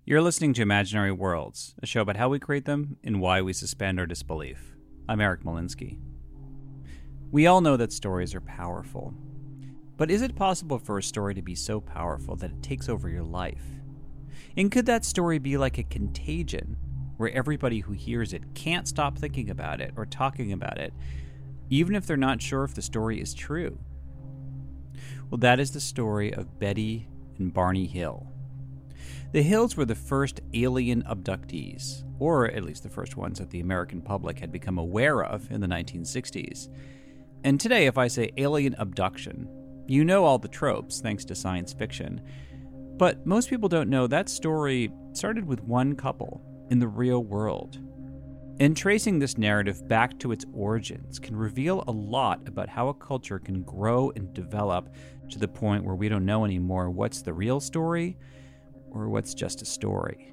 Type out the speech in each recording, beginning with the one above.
You're listening to Imaginary Worlds, a show about how we create them and why we suspend our disbelief. I'm Eric Molinsky. We all know that stories are powerful. But is it possible for a story to be so powerful that it takes over your life? And could that story be like a contagion, where everybody who hears it can't stop thinking about it or talking about it, even if they're not sure if the story is true? Well, that is the story of Betty and Barney Hill. The Hills were the first alien abductees, or at least the first ones that the American public had become aware of in the 1960s. And today, if I say alien abduction, you know all the tropes thanks to science fiction. But most people don't know that story started with one couple in the real world. And tracing this narrative back to its origins can reveal a lot about how a culture can grow and develop to the point where we don't know anymore what's the real story or what's just a story.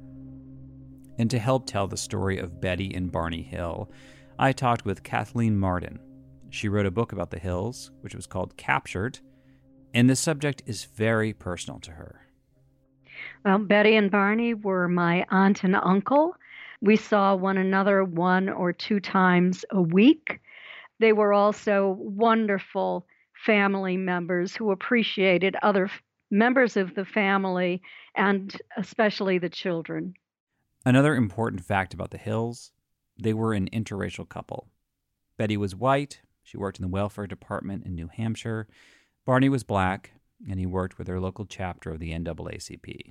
And to help tell the story of Betty and Barney Hill, I talked with Kathleen Martin. She wrote a book about the Hills, which was called Captured, and the subject is very personal to her. Well, Betty and Barney were my aunt and uncle. We saw one another 1 or 2 times a week. They were also wonderful family members who appreciated other members of the family, and especially the children. Another important fact about the Hills, they were an interracial couple. Betty was white. She worked in the welfare department in New Hampshire. Barney was black, and he worked with their local chapter of the NAACP.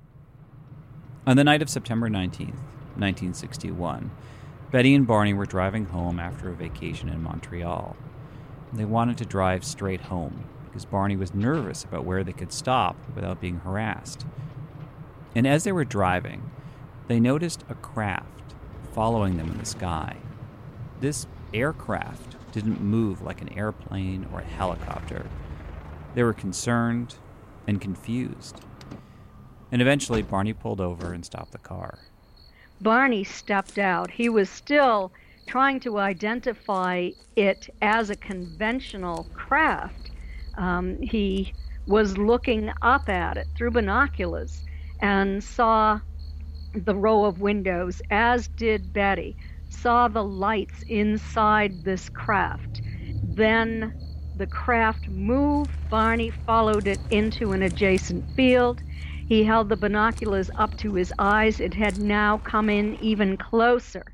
On the night of September 19th, 1961, Betty and Barney were driving home after a vacation in Montreal. They wanted to drive straight home because Barney was nervous about where they could stop without being harassed. And as they were driving, they noticed a craft following them in the sky. This aircraft didn't move like an airplane or a helicopter. They were concerned and confused. And eventually, Barney pulled over and stopped the car. Barney stepped out. He was still trying to identify it as a conventional craft. He was looking up at it through binoculars and saw the row of windows, as did Betty, saw the lights inside this craft. Then the craft moved. Barney followed it into an adjacent field. He held the binoculars up to his eyes. It had now come in even closer.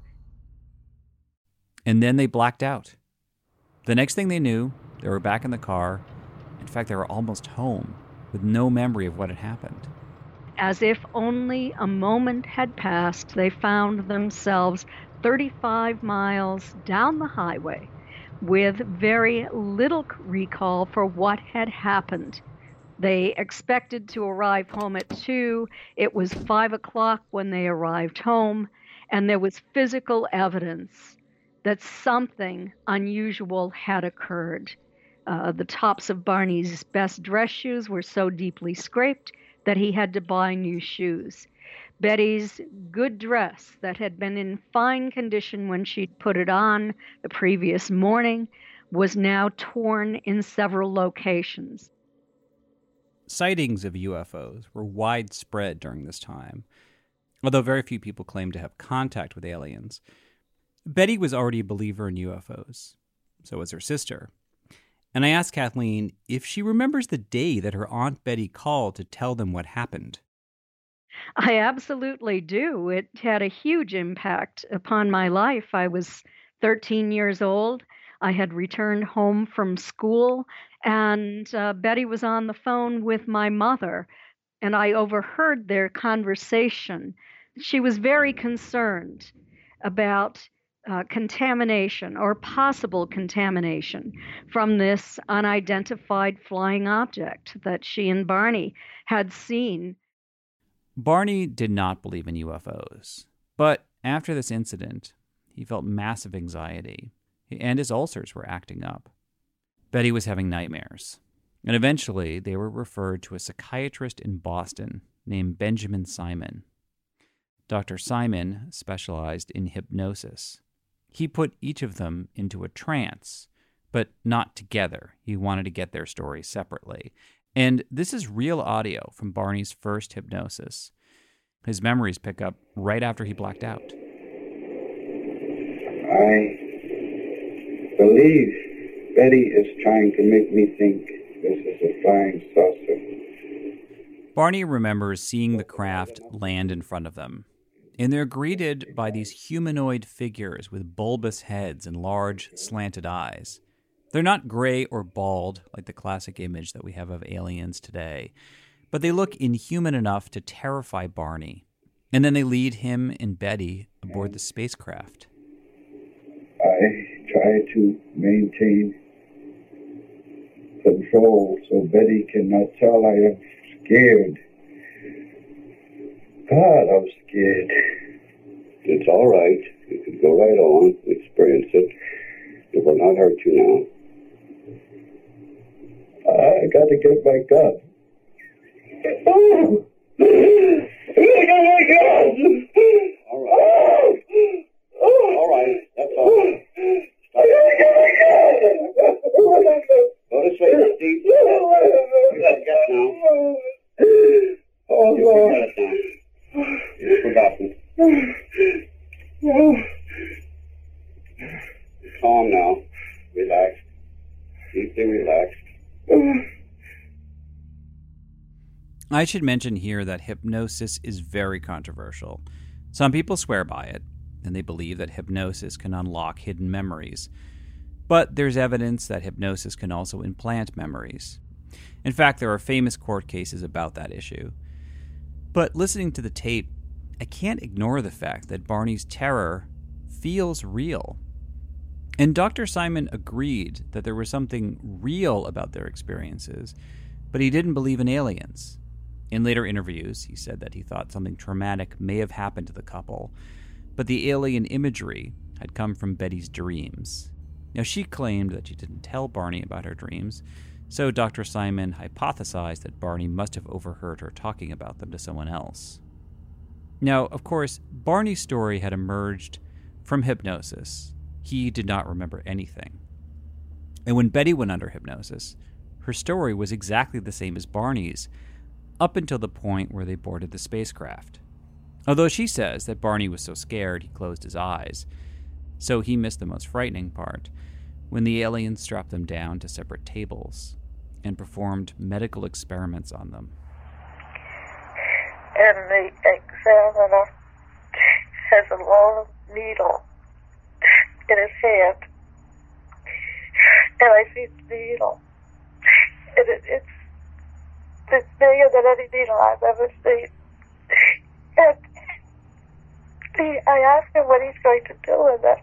And then they blacked out. The next thing they knew, they were back in the car. In fact, they were almost home, with no memory of what had happened. As if only a moment had passed, they found themselves 35 miles down the highway with very little recall for what had happened. They expected to arrive home at 2. It was 5 o'clock when they arrived home, and there was physical evidence that something unusual had occurred. The tops of Barney's best dress shoes were so deeply scraped that he had to buy new shoes. Betty's good dress that had been in fine condition when she'd put it on the previous morning was now torn in several locations. Sightings of UFOs were widespread during this time, although very few people claimed to have contact with aliens. Betty was already a believer in UFOs. So was her sister. And I asked Kathleen if she remembers the day that her Aunt Betty called to tell them what happened. I absolutely do. It had a huge impact upon my life. I was 13 years old. I had returned home from school, and Betty was on the phone with my mother, and I overheard their conversation. She was very concerned about contamination or possible contamination from this unidentified flying object that she and Barney had seen. Barney did not believe in UFOs, but after this incident, he felt massive anxiety, and his ulcers were acting up. Betty was having nightmares, and eventually they were referred to a psychiatrist in Boston named Benjamin Simon. Dr. Simon specialized in hypnosis. He put each of them into a trance, but not together. He wanted to get their stories separately. And this is real audio from Barney's first hypnosis. His memories pick up right after he blacked out. I believe Betty is trying to make me think this is a flying saucer. Barney remembers seeing the craft land in front of them, and they're greeted by these humanoid figures with bulbous heads and large, slanted eyes. They're not gray or bald like the classic image that we have of aliens today, but they look inhuman enough to terrify Barney. And then they lead him and Betty aboard the spacecraft. I try to maintain control so Betty cannot tell I am scared. God, I'm scared. It's all right. You could go right on, experience it. It will not hurt you now. I got to get my gun. Oh! I got my gun! All right. All right. That's all. Stop. Go to sleep, Steve. You got gas now. Oh, You forgot it now. You've forgotten. Calm now. Relax. Deeply relaxed. I should mention here that hypnosis is very controversial. Some people swear by it, and they believe that hypnosis can unlock hidden memories. But there's evidence that hypnosis can also implant memories. In fact, there are famous court cases about that issue. But listening to the tape, I can't ignore the fact that Barney's terror feels real. And Dr. Simon agreed that there was something real about their experiences, but he didn't believe in aliens. In later interviews, he said that he thought something traumatic may have happened to the couple, but the alien imagery had come from Betty's dreams. Now, she claimed that she didn't tell Barney about her dreams, so Dr. Simon hypothesized that Barney must have overheard her talking about them to someone else. Now, of course, Barney's story had emerged from hypnosis. He did not remember anything. And when Betty went under hypnosis, her story was exactly the same as Barney's, up until the point where they boarded the spacecraft. Although she says that Barney was so scared he closed his eyes, so he missed the most frightening part, when the aliens strapped them down to separate tables and performed medical experiments on them. And the examiner has a long needle in his hand, and I see the needle, and it's bigger than any needle I've ever seen. And I asked him what he's going to do with it,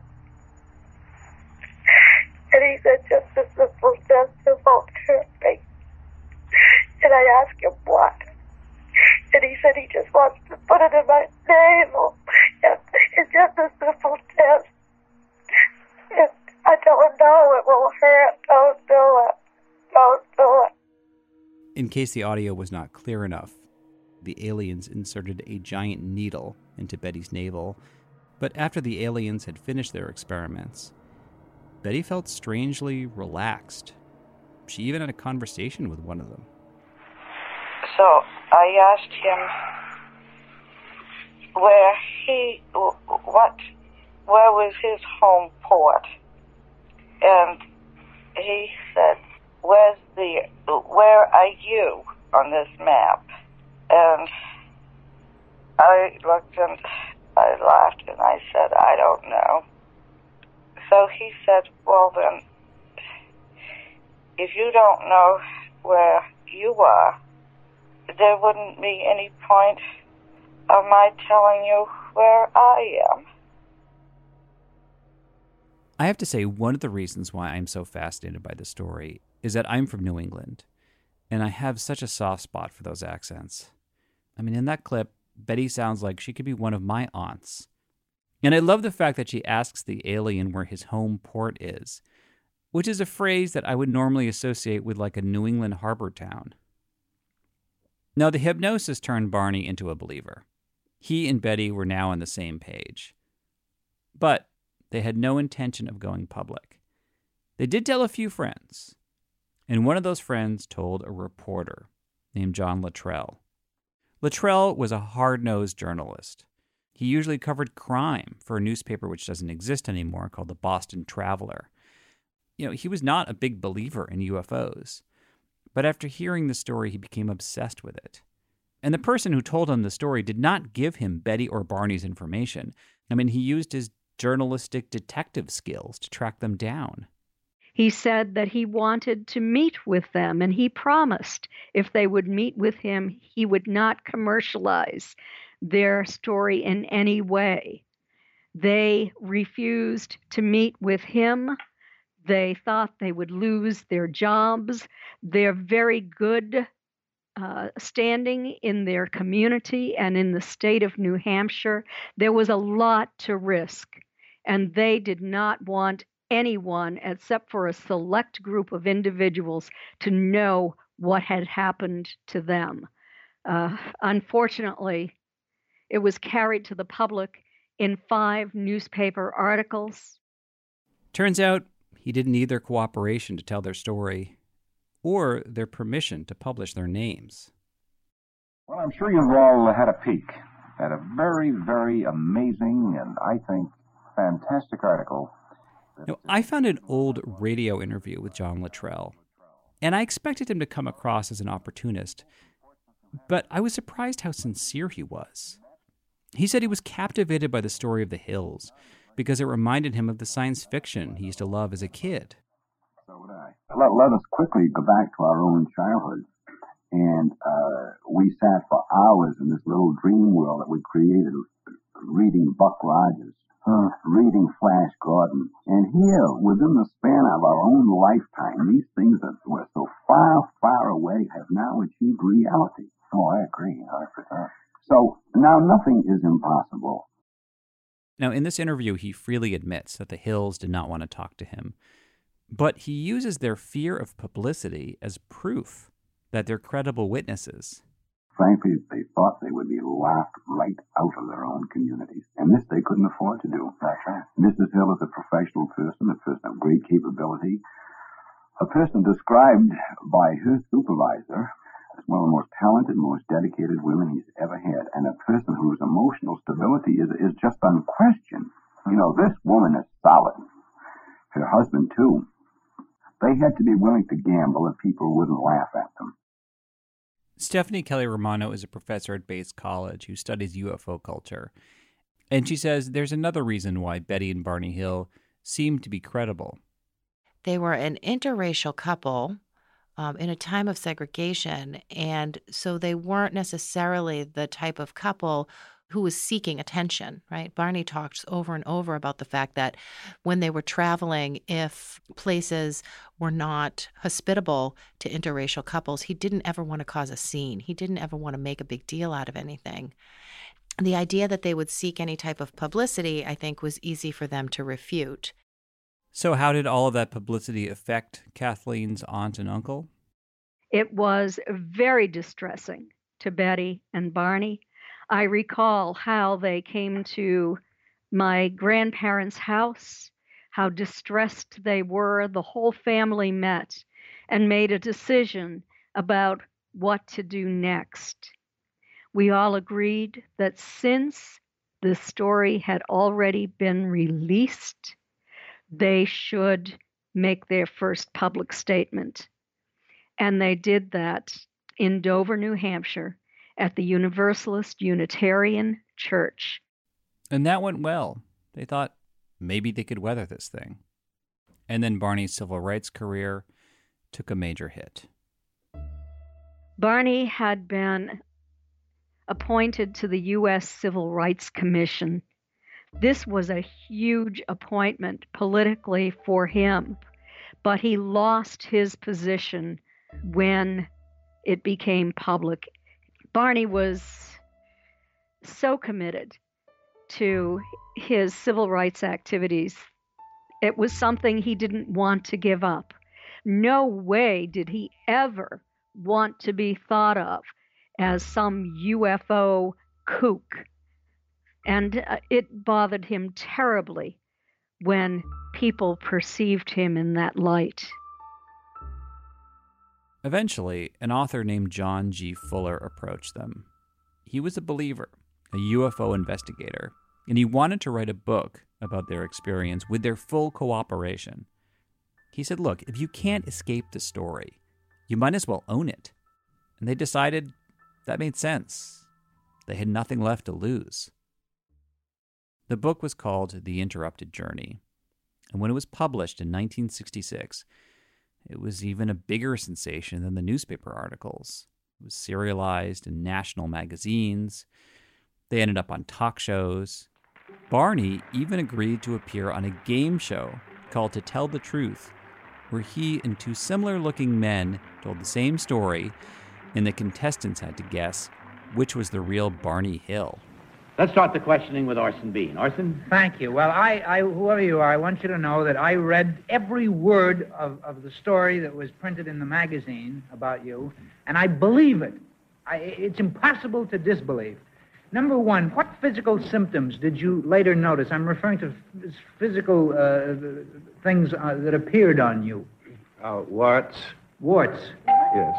and he said just a simple death volunteering. And I asked him what, and he said he just wants to put it in my navel. And it's just a simple test. And I don't know, it will hurt. Don't do it. Don't do it. In case the audio was not clear enough, the aliens inserted a giant needle into Betty's navel, but after the aliens had finished their experiments, Betty felt strangely relaxed. She even had a conversation with one of them. So I asked him where was his home port, and he said, where are you on this map? And I looked and I laughed and I said, I don't know. So he said, well then, if you don't know where you are, there wouldn't be any point of my telling you where I am. I have to say, one of the reasons why I'm so fascinated by this story is that I'm from New England, and I have such a soft spot for those accents. I mean, in that clip, Betty sounds like she could be one of my aunts. And I love the fact that she asks the alien where his home port is, which is a phrase that I would normally associate with like a New England harbor town. Now, the hypnosis turned Barney into a believer. He and Betty were now on the same page. But they had no intention of going public. They did tell a few friends, and one of those friends told a reporter named John Luttrell. Luttrell was a hard-nosed journalist. He usually covered crime for a newspaper which doesn't exist anymore called the Boston Traveler. He was not a big believer in UFOs. But after hearing the story, he became obsessed with it. And the person who told him the story did not give him Betty or Barney's information. He used his journalistic detective skills to track them down. He said that he wanted to meet with them, and he promised if they would meet with him, he would not commercialize their story in any way. They refused to meet with him. They thought they would lose their jobs. They're very good standing in their community and in the state of New Hampshire. There was a lot to risk, and they did not want anyone except for a select group of individuals to know what had happened to them. Unfortunately, it was carried to the public in 5 newspaper articles. Turns out he didn't need their cooperation to tell their story or their permission to publish their names. Well, I'm sure you've all had a peek at a very, very amazing and, I think, fantastic article. I found an old radio interview with John Luttrell, and I expected him to come across as an opportunist, but I was surprised how sincere he was. He said he was captivated by the story of the hills because it reminded him of the science fiction he used to love as a kid. So would I. Let us quickly go back to our own childhood. And we sat for hours in this little dream world that we created, reading Buck Rogers, reading Flash Gordon. And here, within the span of our own lifetime, these things that were so far, far away have now achieved reality. Oh, I agree. 100%. So now nothing is impossible. Now, in this interview, he freely admits that the Hills did not want to talk to him, but he uses their fear of publicity as proof that they're credible witnesses. Frankly, they thought they would be laughed right out of their own communities, and this they couldn't afford to do. That's right. Mrs. Hill is a professional person, a person of great capability, a person described by her supervisor as one of the most talented, most dedicated women he's ever had, and a person whose emotional stability is just unquestioned. This woman is solid. Her husband, too. They had to be willing to gamble if people wouldn't laugh at them. Stephanie Kelly Romano is a professor at Bates College who studies UFO culture. And she says there's another reason why Betty and Barney Hill seem to be credible. They were an interracial couple in a time of segregation, and so they weren't necessarily the type of couple who was seeking attention, right? Barney talks over and over about the fact that when they were traveling, if places were not hospitable to interracial couples, he didn't ever want to cause a scene. He didn't ever want to make a big deal out of anything. The idea that they would seek any type of publicity, I think, was easy for them to refute. So how did all of that publicity affect Kathleen's aunt and uncle? It was very distressing to Betty and Barney. I recall how they came to my grandparents' house, how distressed they were. The whole family met and made a decision about what to do next. We all agreed that since the story had already been released, they should make their first public statement. And they did that in Dover, New Hampshire, at the Universalist Unitarian Church. And that went well. They thought maybe they could weather this thing. And then Barney's civil rights career took a major hit. Barney had been appointed to the U.S. Civil Rights Commission. This was a huge appointment politically for him, but he lost his position when it became public. Barney was so committed to his civil rights activities. It was something he didn't want to give up. No way did he ever want to be thought of as some UFO kook. And it bothered him terribly when people perceived him in that light. Eventually, an author named John G. Fuller approached them. He was a believer, a UFO investigator, and he wanted to write a book about their experience with their full cooperation. He said, look, if you can't escape the story, you might as well own it. And they decided that made sense. They had nothing left to lose. The book was called The Interrupted Journey, and when it was published in 1966, it was even a bigger sensation than the newspaper articles. It was serialized in national magazines. They ended up on talk shows. Barney even agreed to appear on a game show called To Tell the Truth, where he and two similar-looking men told the same story, and the contestants had to guess which was the real Barney Hill. Let's start the questioning with Orson Bean. Orson? Thank you. Well, I whoever you are, I want you to know that I read every word of the story that was printed in the magazine about you, and I believe it. It's impossible to disbelieve. Number one, what physical symptoms did you later notice? I'm referring to physical things that appeared on you. Warts. Warts? Yes.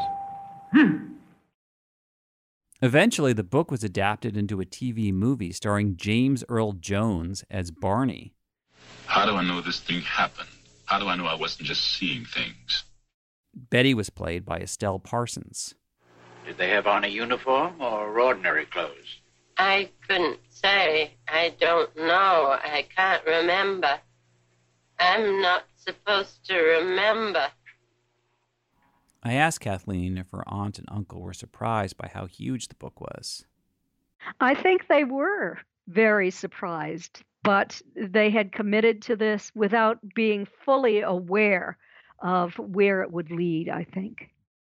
Eventually, the book was adapted into a TV movie starring James Earl Jones as Barney. How do I know this thing happened? How do I know I wasn't just seeing things? Betty was played by Estelle Parsons. Did they have on a uniform or ordinary clothes? I couldn't say. I don't know. I can't remember. I'm not supposed to remember. I asked Kathleen if her aunt and uncle were surprised by how huge the book was. I think they were very surprised, but they had committed to this without being fully aware of where it would lead, I think.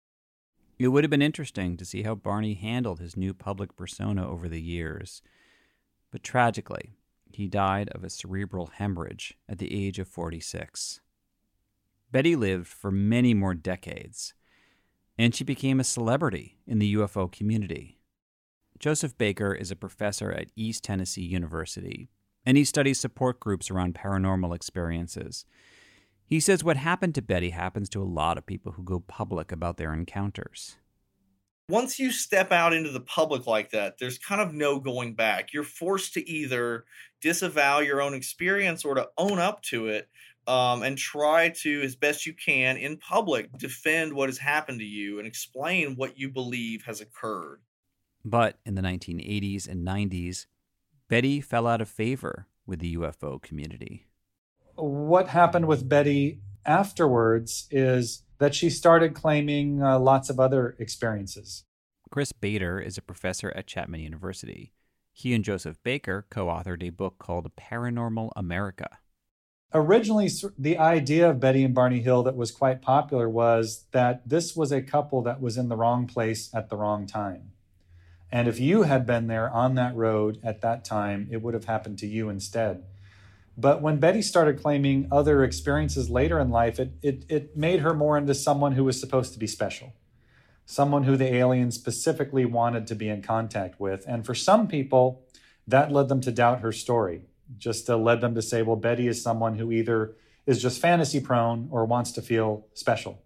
It would have been interesting to see how Barney handled his new public persona over the years. But tragically, he died of a cerebral hemorrhage at the age of 46. Betty lived for many more decades, and she became a celebrity in the UFO community. Joseph Baker is a professor at East Tennessee University, and he studies support groups around paranormal experiences. He says what happened to Betty happens to a lot of people who go public about their encounters. Once you step out into the public like that, there's kind of no going back. You're forced to either disavow your own experience or to own up to it, and try to, as best you can in public, defend what has happened to you and explain what you believe has occurred. But in the 1980s and 90s, Betty fell out of favor with the UFO community. What happened with Betty afterwards is that she started claiming lots of other experiences. Chris Bader is a professor at Chapman University. He and Joseph Baker co-authored a book called Paranormal America. Originally, the idea of Betty and Barney Hill that was quite popular was that this was a couple that was in the wrong place at the wrong time. And if you had been there on that road at that time, it would have happened to you instead. But when Betty started claiming other experiences later in life, it made her more into someone who was supposed to be special, someone who the aliens specifically wanted to be in contact with. And for some people, that led them to doubt her story, just led them to say, well, Betty is someone who either is just fantasy prone or wants to feel special.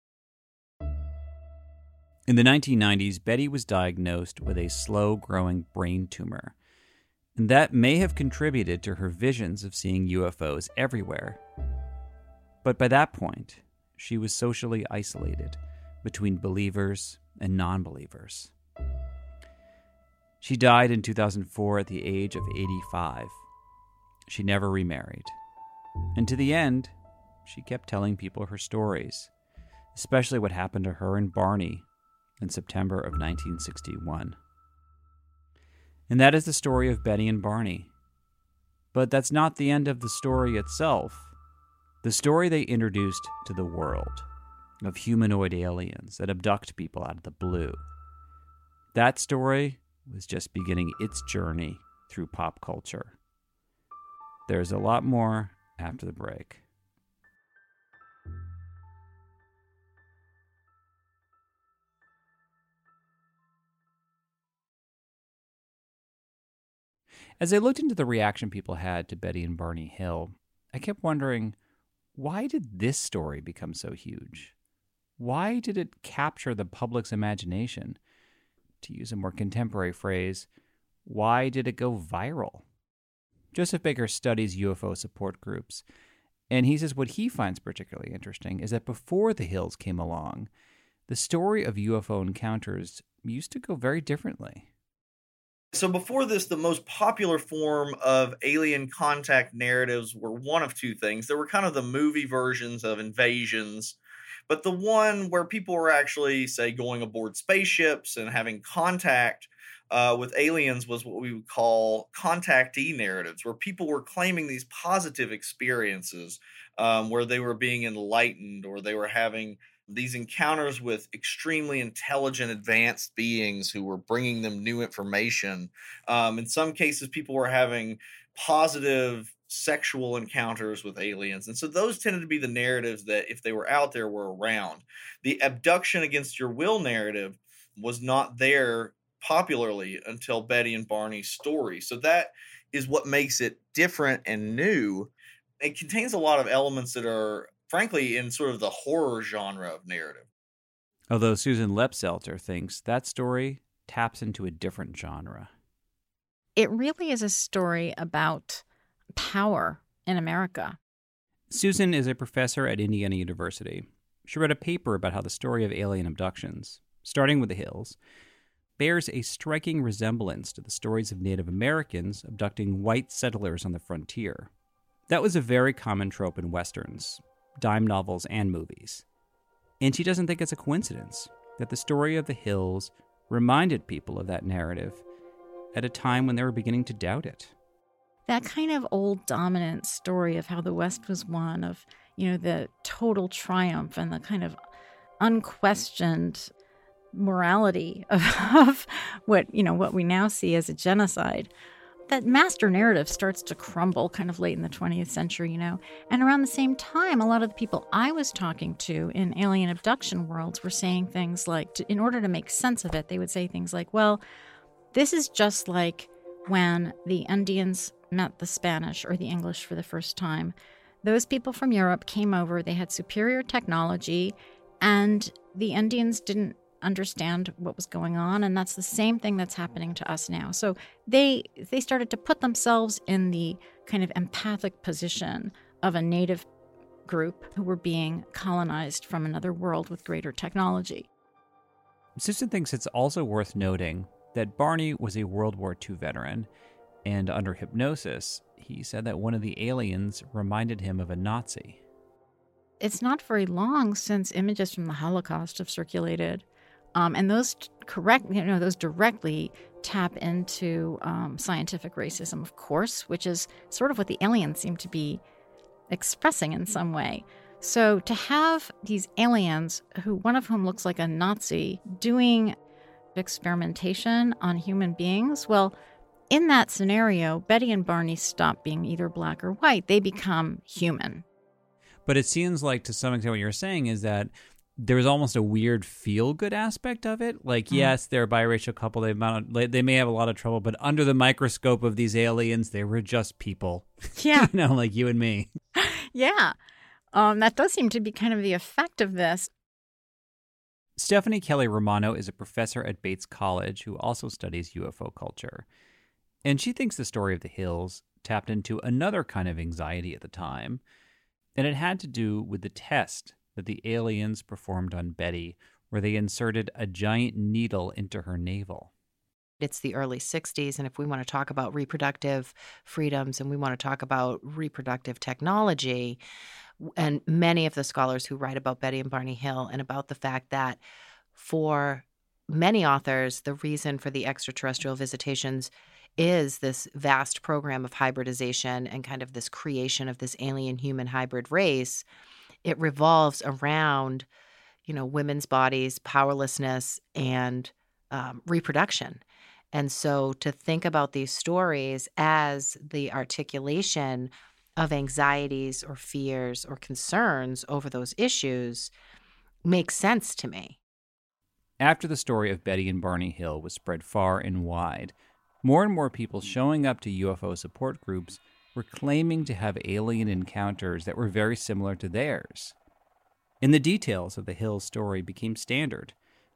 In the 1990s, Betty was diagnosed with a slow-growing brain tumor, and that may have contributed to her visions of seeing UFOs everywhere. But by that point, she was socially isolated between believers and non-believers. She died in 2004 at the age of 85. She never remarried. And to the end, she kept telling people her stories, especially what happened to her and Barney in September of 1961. And that is the story of Betty and Barney. But that's not the end of the story itself. The story they introduced to the world of humanoid aliens that abduct people out of the blue. That story was just beginning its journey through pop culture. There's a lot more after the break. As I looked into the reaction people had to Betty and Barney Hill, I kept wondering, why did this story become so huge? Why did it capture the public's imagination? to use a more contemporary phrase, why did it go viral? Joseph Baker studies UFO support groups, and he says what he finds particularly interesting is that before the Hills came along, the story of UFO encounters used to go very differently. So before this, the most popular form of alien contact narratives were one of two things. There were kind of the movie versions of invasions, but the one where people were actually, say, going aboard spaceships and having contact with aliens was what we would call contactee narratives, where people were claiming these positive experiences where they were being enlightened or they were having these encounters with extremely intelligent, advanced beings who were bringing them new information. In some cases, people were having positive sexual encounters with aliens. And so those tended to be the narratives that, if they were out there, were around. The abduction against your will narrative was not there popularly until Betty and Barney's story. So that is what makes it different and new. It contains a lot of elements that are, frankly, in sort of the horror genre of narrative. Although Susan Lepselter thinks that story taps into a different genre. It really is a story about power in America. Susan is a professor at Indiana University. She wrote a paper about how the story of alien abductions, starting with the Hills, bears a striking resemblance to the stories of Native Americans abducting white settlers on the frontier. That was a very common trope in Westerns, dime novels, and movies. And she doesn't think it's a coincidence that the story of the Hills reminded people of that narrative at a time when they were beginning to doubt it. That kind of old dominant story of how the West was won, of, the total triumph and the kind of unquestioned morality of what we now see as a genocide. That master narrative starts to crumble kind of late in the 20th century, And around the same time, a lot of the people I was talking to in alien abduction worlds were saying things like, in order to make sense of it, they would say things like, well, this is just like when the Indians met the Spanish or the English for the first time. Those people from Europe came over, they had superior technology, and the Indians didn't understand what was going on, and that's the same thing that's happening to us now. So they started to put themselves in the kind of empathic position of a native group who were being colonized from another world with greater technology. Susan thinks it's also worth noting that Barney was a World War II veteran, and under hypnosis, he said that one of the aliens reminded him of a Nazi. It's not very long since images from the Holocaust have circulated. And those those directly tap into scientific racism, of course, which is sort of what the aliens seem to be expressing in some way. So to have these aliens, one of whom looks like a Nazi, doing experimentation on human beings, well, in that scenario, Betty and Barney stop being either black or white. They become human. But it seems like, to some extent, what you're saying is that there's almost a weird feel-good aspect of it. Like, yes, they're a biracial couple. They may have a lot of trouble, but under the microscope of these aliens, they were just people. Yeah. Like you and me. Yeah. That does seem to be kind of the effect of this. Stephanie Kelly Romano is a professor at Bates College who also studies UFO culture. And she thinks the story of the Hills tapped into another kind of anxiety at the time, and it had to do with the test that the aliens performed on Betty, where they inserted a giant needle into her navel. It's the early 60s, and if we want to talk about reproductive freedoms and we want to talk about reproductive technology, and many of the scholars who write about Betty and Barney Hill and about the fact that for many authors, the reason for the extraterrestrial visitations is this vast program of hybridization and kind of this creation of this alien-human hybrid race. It revolves around, women's bodies, powerlessness, and reproduction. And so to think about these stories as the articulation of anxieties or fears or concerns over those issues makes sense to me. After the story of Betty and Barney Hill was spread far and wide, more and more people showing up to UFO support groups were claiming to have alien encounters that were very similar to theirs. And the details of the Hill story became standard,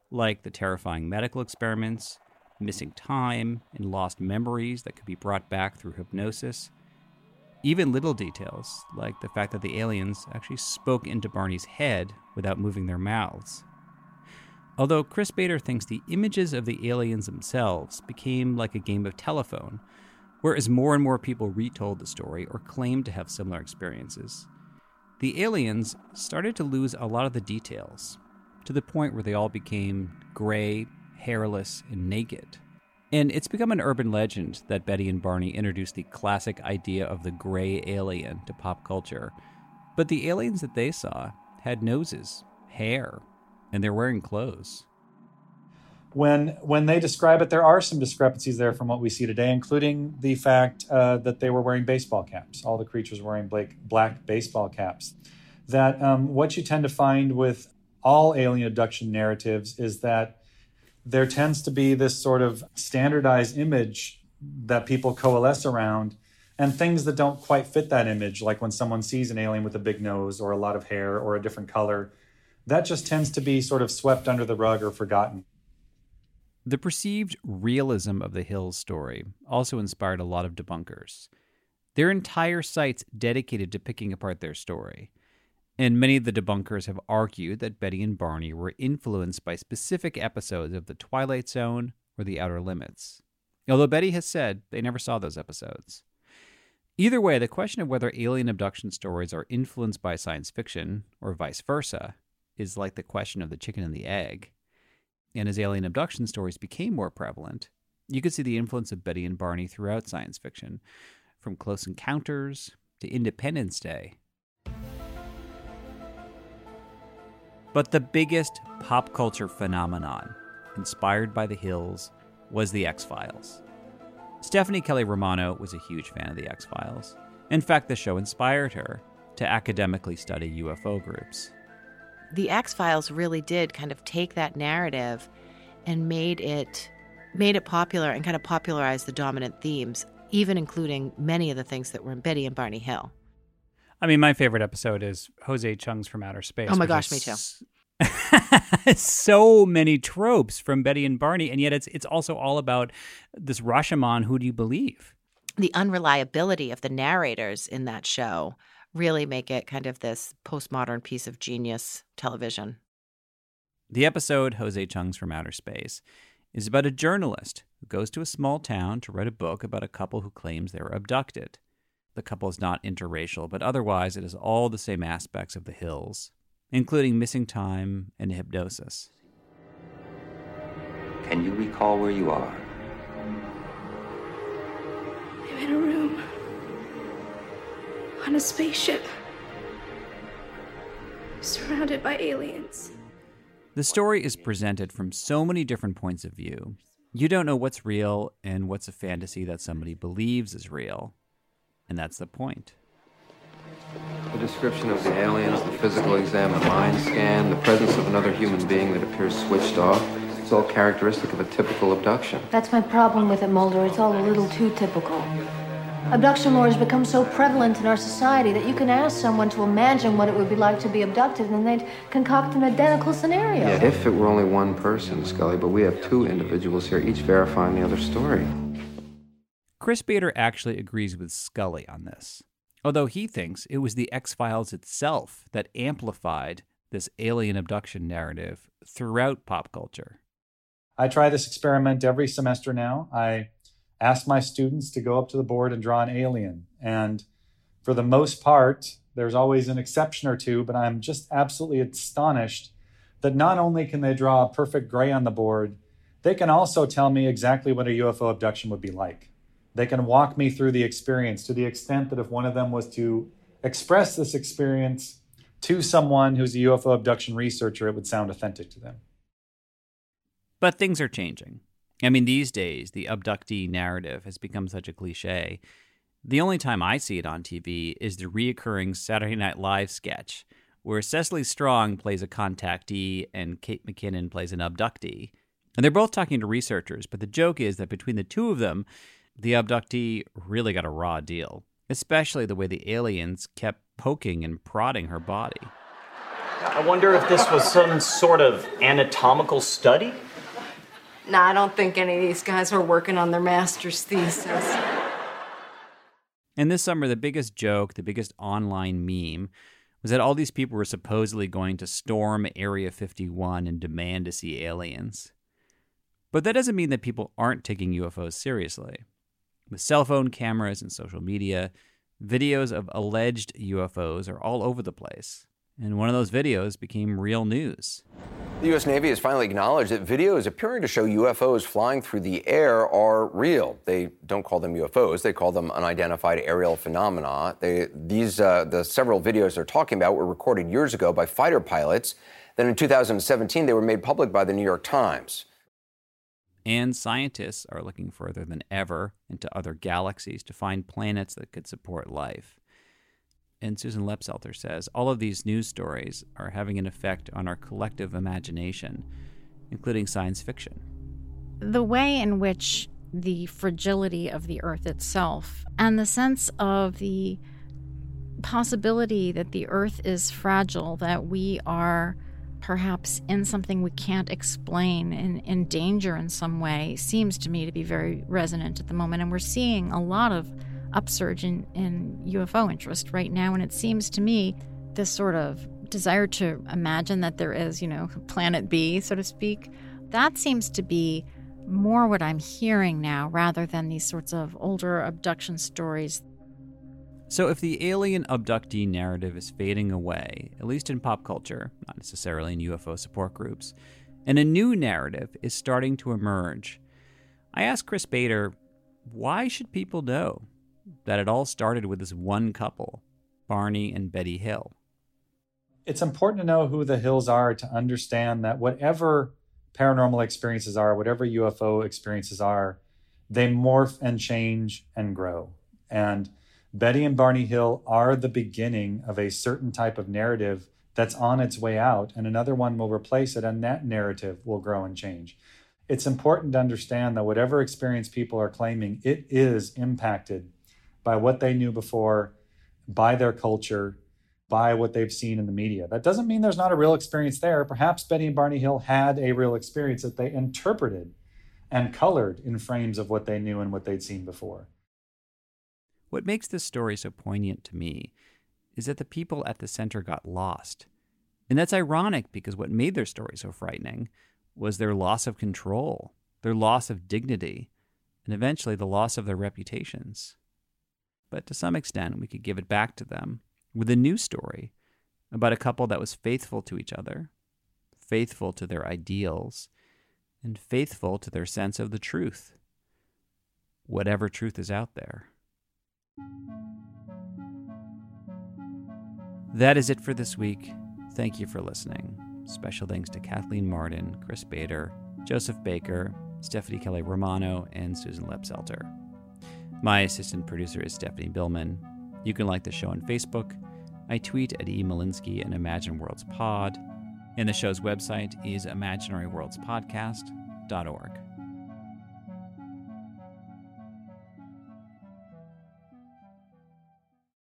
like the terrifying medical experiments, missing time, and lost memories that could be brought back through hypnosis. Even little details, like the fact that the aliens actually spoke into Barney's head without moving their mouths. Although Chris Bader thinks the images of the aliens themselves became like a game of telephone, whereas more and more people retold the story or claimed to have similar experiences. The aliens started to lose a lot of the details, to the point where they all became gray, hairless, and naked. And it's become an urban legend that Betty and Barney introduced the classic idea of the gray alien to pop culture. But the aliens that they saw had noses, hair, and they're wearing clothes. When they describe it, there are some discrepancies there from what we see today, including the fact that they were wearing baseball caps. All the creatures were wearing black baseball caps. That what you tend to find with all alien abduction narratives is that there tends to be this sort of standardized image that people coalesce around, and things that don't quite fit that image, like when someone sees an alien with a big nose or a lot of hair or a different color, that just tends to be sort of swept under the rug or forgotten. The perceived realism of the Hills story also inspired a lot of debunkers. There are entire sites dedicated to picking apart their story. And many of the debunkers have argued that Betty and Barney were influenced by specific episodes of The Twilight Zone or The Outer Limits. Although Betty has said they never saw those episodes. Either way, the question of whether alien abduction stories are influenced by science fiction or vice versa is like the question of the chicken and the egg. And as alien abduction stories became more prevalent, you could see the influence of Betty and Barney throughout science fiction, from Close Encounters to Independence Day. But the biggest pop culture phenomenon inspired by the Hills was the X-Files. Stephanie Kelly Romano was a huge fan of the X-Files. In fact, the show inspired her to academically study UFO groups. The X-Files really did kind of take that narrative and made it popular and kind of popularized the dominant themes, even including many of the things that were in Betty and Barney Hill. I mean, my favorite episode is Jose Chung's From Outer Space. Oh my gosh, me too. So many tropes from Betty and Barney, and yet it's also all about this Rashomon, who do you believe? The unreliability of the narrators in that show really make it kind of this postmodern piece of genius television. The episode, Jose Chung's From Outer Space, is about a journalist who goes to a small town to write a book about a couple who claims they were abducted. The couple is not interracial, but otherwise it is all the same aspects of the Hills, including missing time and hypnosis. Can you recall where you are? I'm in a room. On a spaceship. Surrounded by aliens. The story is presented from so many different points of view. You don't know what's real and what's a fantasy that somebody believes is real. And that's the point. The description of the aliens, the physical exam, the mind scan, the presence of another human being that appears switched off, it's all characteristic of a typical abduction. That's my problem with it, Mulder. It's all a little too typical. Abduction lore has become so prevalent in our society that you can ask someone to imagine what it would be like to be abducted and they'd concoct an identical scenario. Yeah, if it were only one person, Scully, but we have two individuals here, each verifying the other story. Chris Bader actually agrees with Scully on this, although he thinks it was the X-Files itself that amplified this alien abduction narrative throughout pop culture. I try this experiment every semester now. I ask my students to go up to the board and draw an alien. And for the most part, there's always an exception or two, but I'm just absolutely astonished that not only can they draw a perfect gray on the board, they can also tell me exactly what a UFO abduction would be like. They can walk me through the experience to the extent that if one of them was to express this experience to someone who's a UFO abduction researcher, it would sound authentic to them. But things are changing. I mean, these days, the abductee narrative has become such a cliche. The only time I see it on TV is the reoccurring Saturday Night Live sketch, where Cecily Strong plays a contactee and Kate McKinnon plays an abductee. And they're both talking to researchers, but the joke is that between the two of them, the abductee really got a raw deal, especially the way the aliens kept poking and prodding her body. I wonder if this was some sort of anatomical study? Nah, I don't think any of these guys were working on their master's thesis. And this summer, the biggest joke, the biggest online meme, was that all these people were supposedly going to storm Area 51 and demand to see aliens. But that doesn't mean that people aren't taking UFOs seriously. With cell phone cameras and social media, videos of alleged UFOs are all over the place. And one of those videos became real news. The U.S. Navy has finally acknowledged that videos appearing to show UFOs flying through the air are real. They don't call them UFOs. They call them unidentified aerial phenomena. The several videos they're talking about were recorded years ago by fighter pilots. Then in 2017, they were made public by the New York Times. And scientists are looking further than ever into other galaxies to find planets that could support life. And Susan Lepselter says all of these news stories are having an effect on our collective imagination, including science fiction. The way in which the fragility of the Earth itself and the sense of the possibility that the Earth is fragile, that we are perhaps in something we can't explain, in danger in some way, seems to me to be very resonant at the moment. And we're seeing a lot of upsurge in UFO interest right now, and it seems to me this sort of desire to imagine that there is, planet B, so to speak, that seems to be more what I'm hearing now rather than these sorts of older abduction stories. So if the alien abductee narrative is fading away, at least in pop culture, not necessarily in UFO support groups, and a new narrative is starting to emerge, I asked Chris Bader, why should people know that it all started with this one couple, Barney and Betty Hill? It's important to know who the Hills are to understand that whatever paranormal experiences are, whatever UFO experiences are, they morph and change and grow. And Betty and Barney Hill are the beginning of a certain type of narrative that's on its way out, and another one will replace it, and that narrative will grow and change. It's important to understand that whatever experience people are claiming, it is impacted by what they knew before, by their culture, by what they've seen in the media. That doesn't mean there's not a real experience there. Perhaps Betty and Barney Hill had a real experience that they interpreted and colored in frames of what they knew and what they'd seen before. What makes this story so poignant to me is that the people at the center got lost. And that's ironic because what made their story so frightening was their loss of control, their loss of dignity, and eventually the loss of their reputations. But to some extent, we could give it back to them with a new story about a couple that was faithful to each other, faithful to their ideals, and faithful to their sense of the truth, whatever truth is out there. That is it for this week. Thank you for listening. Special thanks to Kathleen Martin, Chris Bader, Joseph Baker, Stephanie Kelly Romano, and Susan Lepselter. My assistant producer is Stephanie Billman. You can like the show on Facebook. I tweet at eMalinsky and Imagine Worlds Pod. And the show's website is imaginaryworldspodcast.org.